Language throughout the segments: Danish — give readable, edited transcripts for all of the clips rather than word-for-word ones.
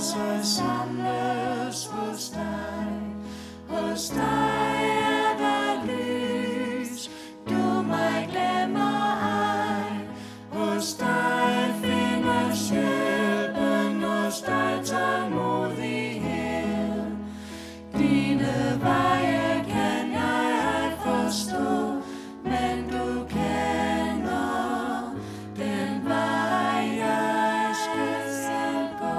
sig samles hos dig. Hos dig er der lys, du mig glemmer ej. Hos dig findes hjælpen, hos dig tålmodighed. Dine veje kan jeg ej forstå, men du kender den vej, jeg skal gå.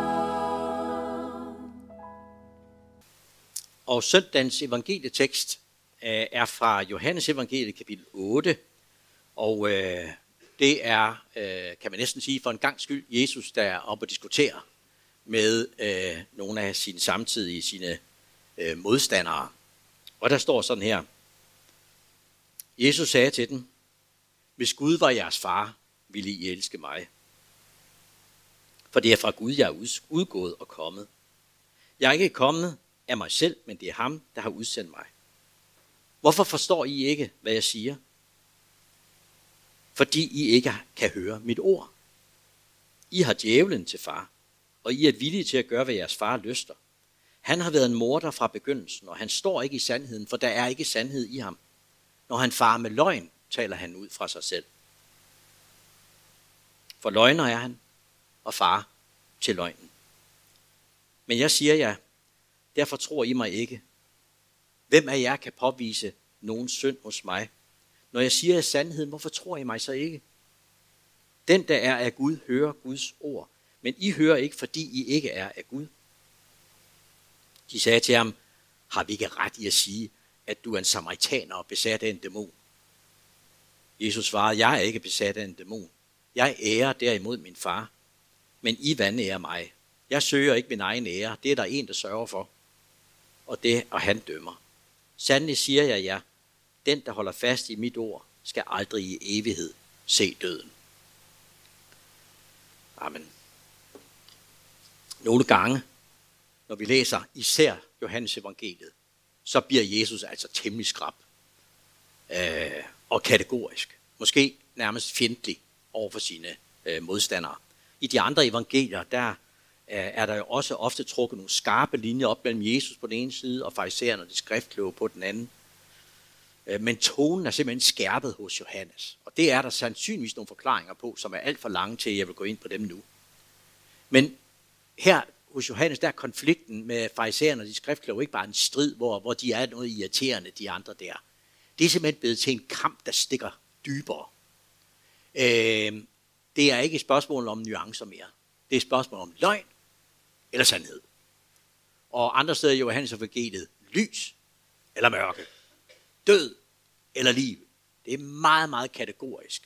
Og søndagens evangelietekst er fra Johannes evangeliet kapitel 8, og det er, kan man næsten sige for en gangs skyld, Jesus, der er oppe og diskuterer med nogle af sine samtidige, sine modstandere. Og der står sådan her: Jesus sagde til dem, hvis Gud var jeres far, ville I elske mig. For det er fra Gud, jeg er udgået og kommet. Jeg er ikke kommet af mig selv, men det er ham, der har udsendt mig. Hvorfor forstår I ikke, hvad jeg siger? Fordi I ikke kan høre mit ord. I har djævlen til far, og I er villige til at gøre, hvad jeres far lyster. Han har været en morder fra begyndelsen, og han står ikke i sandheden, for der er ikke sandhed i ham. Når han farer med løgn, taler han ud fra sig selv. For løgner er han, og far til løgnen. Men jeg siger jer, derfor tror I mig ikke. Hvem af jer kan påvise nogen synd hos mig? Når jeg siger jer sandheden, hvorfor tror I mig så ikke? Den, der er af Gud, hører Guds ord, men I hører ikke, fordi I ikke er af Gud. De sagde til ham, har vi ikke ret i at sige, at du er en samaritaner og besat af en dæmon? Jesus svarede, jeg er ikke besat af en dæmon. Jeg ærer derimod min far, men I vanærer mig. Jeg søger ikke min egen ære, det er der en, der sørger for, og han dømmer. Sandelig siger jeg jer, den, der holder fast i mit ord, skal aldrig i evighed se døden. Amen. Nogle gange, når vi læser især Johannes evangeliet, så bliver Jesus altså temmelig skrap og kategorisk. Måske nærmest fjendtlig over for sine modstandere. I de andre evangelier, der er der jo også ofte trukket nogle skarpe linjer op mellem Jesus på den ene side og farisæerne og de skriftkloge på den anden. Men tonen er simpelthen skærpet hos Johannes. Og det er der sandsynligvis nogle forklaringer på, som er alt for lange til, at jeg vil gå ind på dem nu. Men her hos Johannes, der er konflikten med farisæerne og de skriftkloge ikke bare en strid, hvor de er noget irriterende, de andre der. Det er simpelthen blevet til en kamp, der stikker dybere. Det er ikke et spørgsmål om nuancer mere. Det er et spørgsmål om løgn eller sandhed. Og andre steder i Johannes evangeliet, lys eller mørke, død eller liv. Det er meget, meget kategorisk.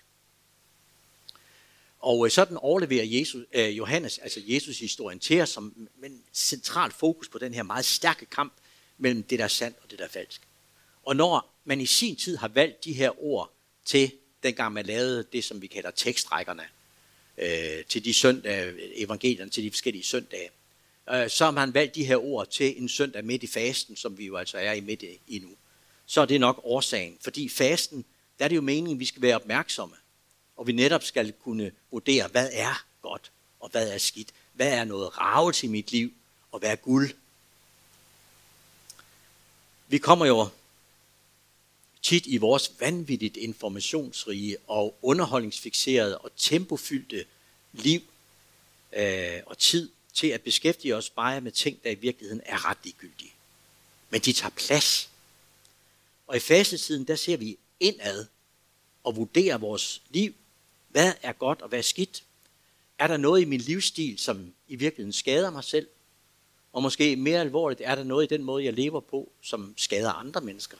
Og sådan overleverer Johannes, altså Jesus historien til os, som en central fokus på den her meget stærke kamp mellem det, der er sandt og det, der er falsk. Og når man i sin tid har valgt de her ord til, dengang man lavede det, som vi kalder tekstrækkerne, til de søndage, evangelierne til de forskellige søndage, så har man valgt de her ord til en søndag midt i fasten, som vi jo altså er i midt i nu. Så er det nok årsagen. Fordi fasten, der er det jo meningen, at vi skal være opmærksomme. Og vi netop skal kunne vurdere, hvad er godt, og hvad er skidt. Hvad er noget ravelse i mit liv, og hvad er guld. Vi kommer jo tit i vores vanvittigt informationsrige og underholdningsfikserede og tempofyldte liv og tid til at beskæftige os bare med ting, der i virkeligheden er ret ligegyldige. Men de tager plads. Og i fastetiden, der ser vi indad og vurderer vores liv. Hvad er godt og hvad er skidt? Er der noget i min livsstil, som i virkeligheden skader mig selv? Og måske mere alvorligt, er der noget i den måde, jeg lever på, som skader andre mennesker?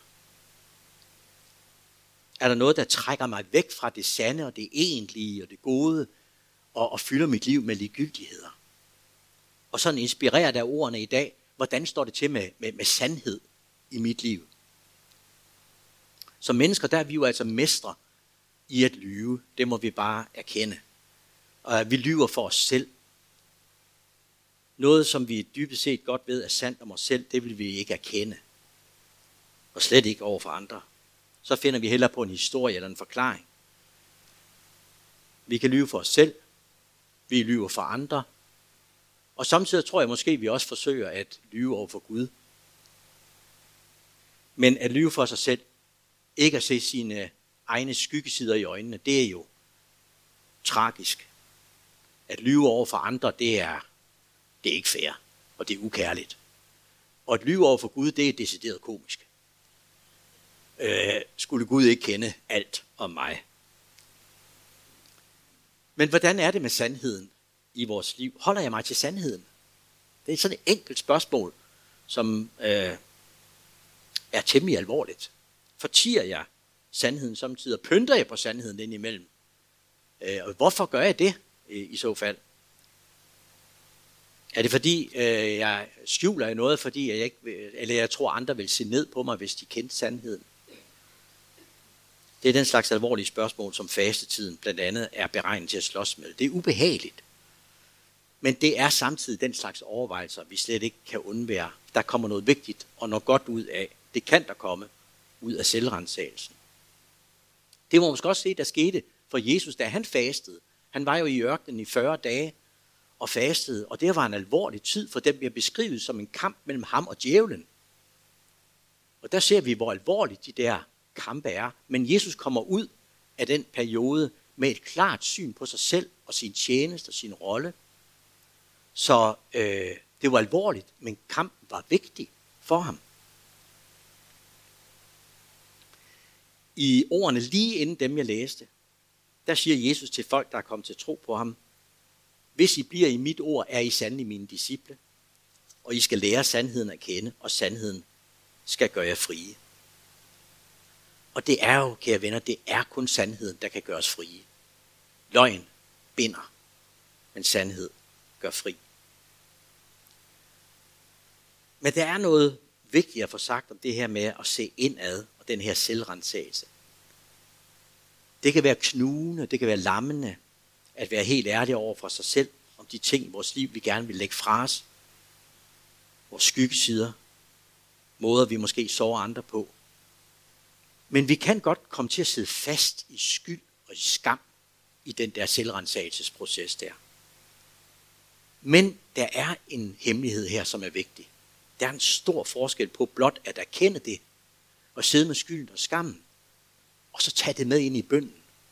Er der noget, der trækker mig væk fra det sande og det egentlige og det gode, og fylder mit liv med ligegyldigheder? Og sådan inspireret af ordene i dag, hvordan står det til med sandhed i mit liv? Som mennesker, der er vi jo altså mestre i at lyve. Det må vi bare erkende. Og vi lyver for os selv. Noget, som vi dybest set godt ved er sandt om os selv, det vil vi ikke erkende. Og slet ikke over for andre. Så finder vi hellere på en historie eller en forklaring. Vi kan lyve for os selv. Vi lyver for andre. Og samtidig tror jeg måske, at vi også forsøger at lyve over for Gud. Men at lyve for sig selv, ikke at se sine egne skyggesider i øjnene, det er jo tragisk. At lyve over for andre, det er ikke fair, og det er ukærligt. Og at lyve over for Gud, det er decideret komisk. Skulle Gud ikke kende alt om mig? Men hvordan er det med sandheden i vores liv? Holder jeg mig til sandheden? Det er sådan et enkelt spørgsmål, som er temmelig alvorligt. Fortier jeg sandheden samtidig? Pynter jeg på sandheden indimellem? Og hvorfor gør jeg det i så fald? Er det fordi, jeg skjuler noget, fordi jeg ikke vil, eller jeg tror, andre vil se ned på mig, hvis de kendte sandheden? Det er den slags alvorlige spørgsmål, som fastetiden blandt andet er beregnet til at slås med. Det er ubehageligt. Men det er samtidig den slags overvejelser, vi slet ikke kan undvære. Der kommer noget vigtigt og noget godt ud af. Det kan der komme ud af selvrensagelsen. Det må man måske også se, der skete for Jesus, da han fastede. Han var jo i ørkenen i 40 dage og fastede, og det var en alvorlig tid, for den bliver beskrevet som en kamp mellem ham og djævlen. Og der ser vi, hvor alvorligt de der kampe er. Men Jesus kommer ud af den periode med et klart syn på sig selv og sin tjeneste og sin rolle. Så det var alvorligt, men kampen var vigtig for ham. I ordene lige inden dem, jeg læste, der siger Jesus til folk, der er kommet til tro på ham: hvis I bliver i mit ord, er I sandelig mine disciple, og I skal lære sandheden at kende, og sandheden skal gøre jer frie. Og det er jo, kære venner, det er kun sandheden, der kan gøre os frie. Løgn binder, men sandhed gør fri. Men der er noget vigtigt at få sagt om det her med at se indad, og den her selvrensagelse. Det kan være knugende, det kan være lammende, at være helt ærlig over for sig selv, om de ting i vores liv, vi gerne vil lægge fra os. Vores skyggesider, måder vi måske sårer andre på. Men vi kan godt komme til at sidde fast i skyld og i skam i den der selvrensagelsesproces der. Men der er en hemmelighed her, som er vigtig. Der er en stor forskel på blot at erkende det, og sidde med skylden og skammen, og så tage det med ind i bønnen.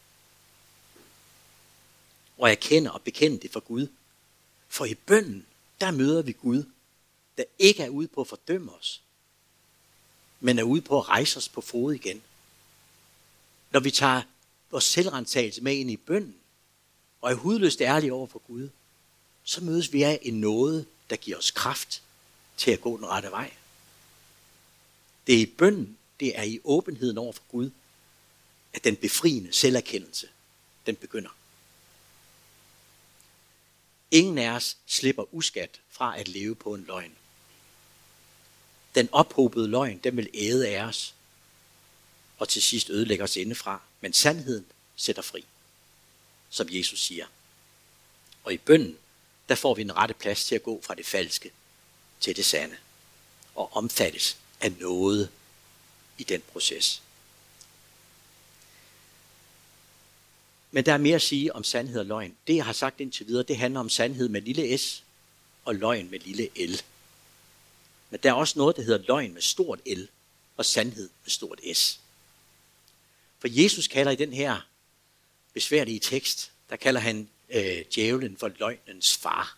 Og erkende og bekende det for Gud. For i bønnen, der møder vi Gud, der ikke er ude på at fordømme os, men er ude på at rejse os på fod igen. Når vi tager vores selvrensagelse med ind i bønnen, og er hudløst ærlige over for Gud, så mødes vi af en nåde, der giver os kraft til at gå den rette vej. Det er i bønnen, det er i åbenheden over for Gud, at den befriende selverkendelse, den begynder. Ingen af os slipper uskat fra at leve på en løgn. Den ophobede løgn, den vil æde af os, og til sidst ødelægge os indefra. Men sandheden sætter fri, som Jesus siger. Og i bønnen, der får vi en rette plads til at gå fra det falske til det sande, og omfattes af noget i den proces. Men der er mere at sige om sandhed og løgn. Det, jeg har sagt indtil videre, det handler om sandhed med lille s og løgn med lille l. Men der er også noget, der hedder løgn med stort L og sandhed med stort S. For Jesus kalder i den her besværlige tekst, der kalder han djævlen for løgnens far.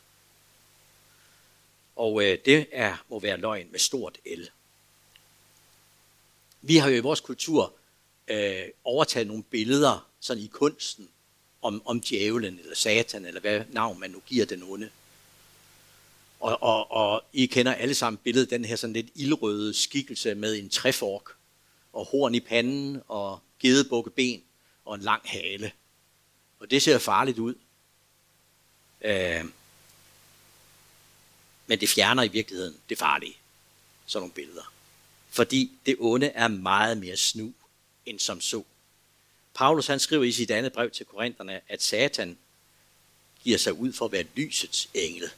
Og det må være løgn med stort L. Vi har jo i vores kultur overtaget nogle billeder sådan i kunsten om djævlen eller satan, eller hvad navn man nu giver den onde. Og I kender alle sammen billedet, den her sådan lidt ildrøde skikkelse med en træfork, og horn i panden, og gedebukkeben, og en lang hale. Og det ser farligt ud. Men det fjerner i virkeligheden det farlige, sådan nogle billeder. Fordi det onde er meget mere snu end som så. Paulus han skriver i sit andet brev til korinterne, at Satan giver sig ud for at være lysets engel.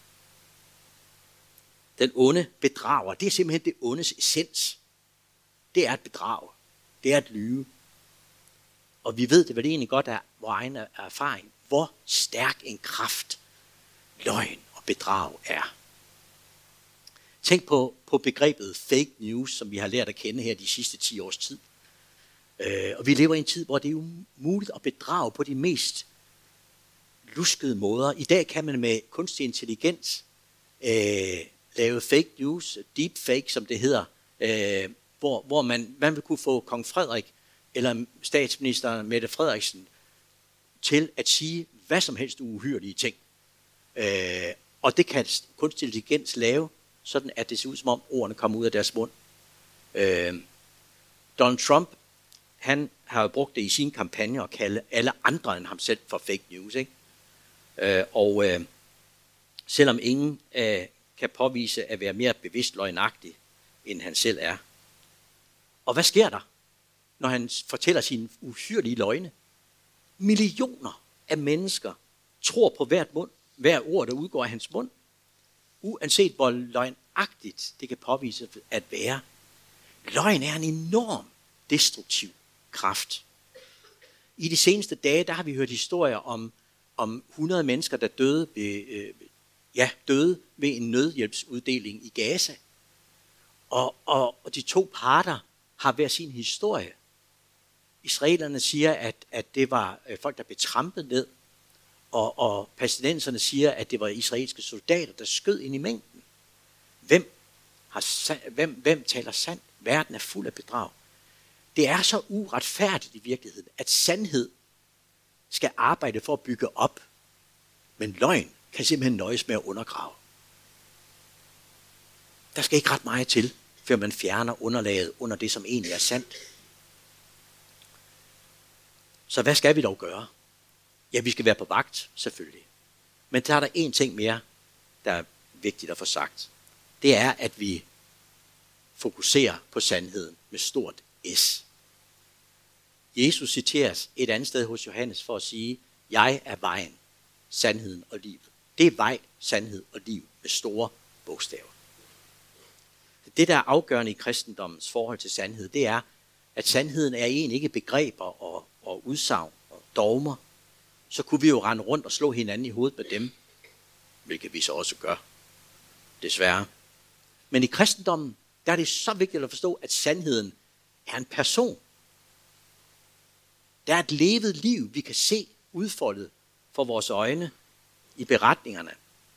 Den onde bedrager, det er simpelthen det ondes essens. Det er at bedrage. Det er at lyve. Og vi ved det vel egentlig godt af vores egen erfaring, hvor stærk en kraft løgn og bedrag er. Tænk på begrebet fake news, som vi har lært at kende her de sidste 10 års tid. Og vi lever i en tid, hvor det er muligt at bedrage på de mest luskede måder. I dag kan man med kunstig intelligens lave fake news, deepfake som det hedder, hvor man vil kunne få kong Frederik eller statsminister Mette Frederiksen til at sige hvad som helst uhyrlige ting. Og det kan kunstig intelligens lave, sådan at det ser ud som om ordene kommer ud af deres mund. Donald Trump, han har jo brugt det i sin kampagne at kalde alle andre end ham selv for fake news, ikke? Selvom ingen kan påvise at være mere bevidst løgnagtig, end han selv er. Og hvad sker der, når han fortæller sine uhyrlige løgne? Millioner af mennesker tror på hver ord, der udgår af hans mund, uanset hvor løgnagtigt det kan påvise at være. Løgn er en enorm destruktiv kraft. I de seneste dage, der har vi hørt historier om 100 mennesker, der døde ved en nødhjælpsuddeling i Gaza. Og de to parter har hver sin historie. Israelerne siger, at det var folk, der blev trampet ned, og palæstinenserne siger, at det var israelske soldater, der skød ind i mængden. Hvem taler sandt? Verden er fuld af bedrag. Det er så uretfærdigt i virkeligheden, at sandhed skal arbejde for at bygge op, men løgn kan simpelthen nøjes med at undergrave. Der skal ikke ret meget til, før man fjerner underlaget under det, som egentlig er sandt. Så hvad skal vi dog gøre? Ja, vi skal være på vagt, selvfølgelig. Men der er der en ting mere, der er vigtigt at få sagt. Det er, at vi fokuserer på sandheden med stort S. Jesus citeres et andet sted hos Johannes for at sige, jeg er vejen, sandheden og livet. Det er vej, sandhed og liv med store bogstaver. Det, der er afgørende i kristendommens forhold til sandhed, det er, at sandheden er egentlig ikke begreber og udsagn og dogmer. Så kunne vi jo rende rundt og slå hinanden i hovedet med dem, hvilket vi så også gør, desværre. Men i kristendommen, der er det så vigtigt at forstå, at sandheden er en person. Der er et levet liv, vi kan se udfoldet for vores øjne i beretningerne.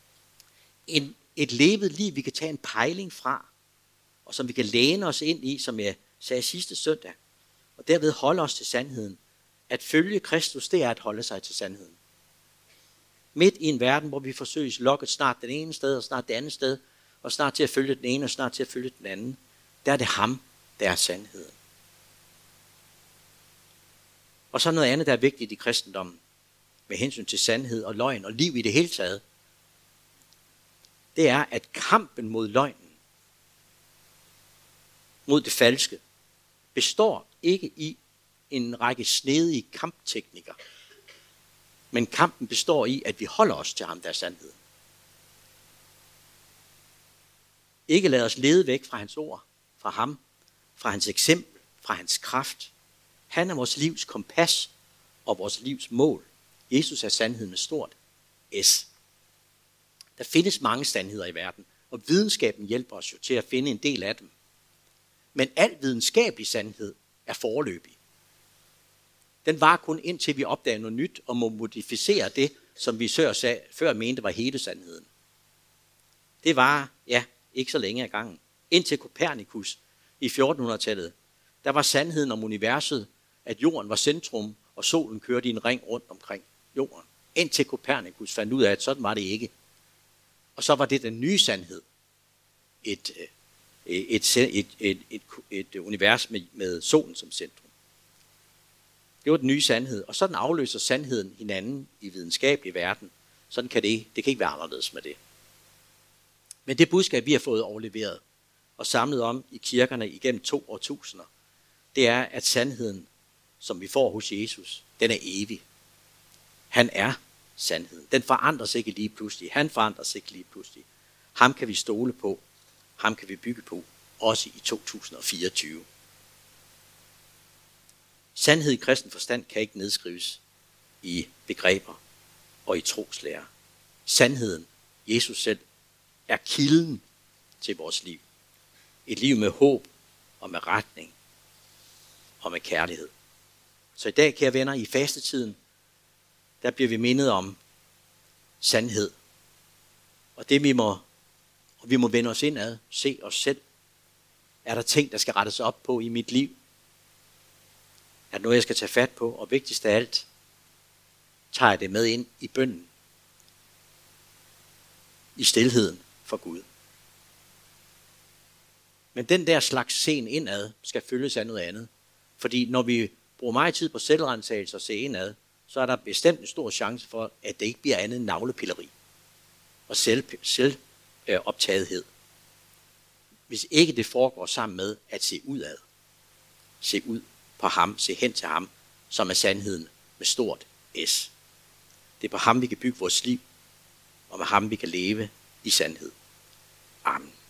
Et levet liv, vi kan tage en pejling fra, og som vi kan læne os ind i, som jeg sagde sidste søndag, og derved holde os til sandheden. At følge Kristus, det er at holde sig til sandheden. Midt i en verden, hvor vi forsøges lokket snart den ene sted, og snart det andet sted, og snart til at følge den ene, og snart til at følge den anden, der er det ham, der er sandheden. Og så noget andet, der er vigtigt i kristendommen, med hensyn til sandhed og løgn og liv i det hele taget, det er, at kampen mod løgnen, mod det falske, består ikke i en række snedige kampteknikker. Men kampen består i, at vi holder os til ham, der er sandheden. Ikke lad os lede væk fra hans ord, fra ham, fra hans eksempel, fra hans kraft. Han er vores livs kompas og vores livs mål. Jesus er sandheden med stort S. Der findes mange sandheder i verden, og videnskaben hjælper os jo til at finde en del af dem. Men al videnskabelig sandhed er foreløbig. Den var kun indtil vi opdager noget nyt og må modificere det, som vi før mente var hele sandheden. Det var, ikke så længe ad gangen. Indtil Copernicus i 1400-tallet, der var sandheden om universet, at jorden var centrum, og solen kørte i en ring rundt omkring jorden. Indtil Copernicus fandt ud af, at sådan var det ikke. Og så var det den nye sandhed. Et univers med solen som centrum. Det var den nye sandhed, og sådan afløser sandheden hinanden i videnskabelig verden. Sådan kan det kan ikke være anderledes med det. Men det budskab, vi har fået overleveret og samlet om i kirkerne igennem 2 årtusinder, det er, at sandheden, som vi får hos Jesus, den er evig. Han er sandheden. Den forandrer sig ikke lige pludselig. Han forandrer sig ikke lige pludselig. Ham kan vi stole på. Ham kan vi bygge på, også i 2024. Sandhed i kristen forstand kan ikke nedskrives i begreber og i troslære. Sandheden Jesus selv, er kilden til vores liv. Et liv med håb og med retning og med kærlighed. Så i dag, kære venner, i fastetiden, der bliver vi mindet om sandhed. Og det vi må vende os indad, se os selv. Er der ting, der skal rettes op på i mit liv? Er der noget, jeg skal tage fat på? Og vigtigst af alt, tager jeg det med ind i bønnen. I stilheden for Gud. Men den der slags sen indad skal følges af noget andet. Fordi når vi bruger meget tid på selvrensagelse og se indad, så er der bestemt en stor chance for, at det ikke bliver andet end navlepilleri og selvoptagethed. Hvis ikke det foregår sammen med at se udad. Se ud på ham, se hen til ham, som er sandheden med stort S. Det er på ham, vi kan bygge vores liv, og med ham, vi kan leve i sandhed. Amen.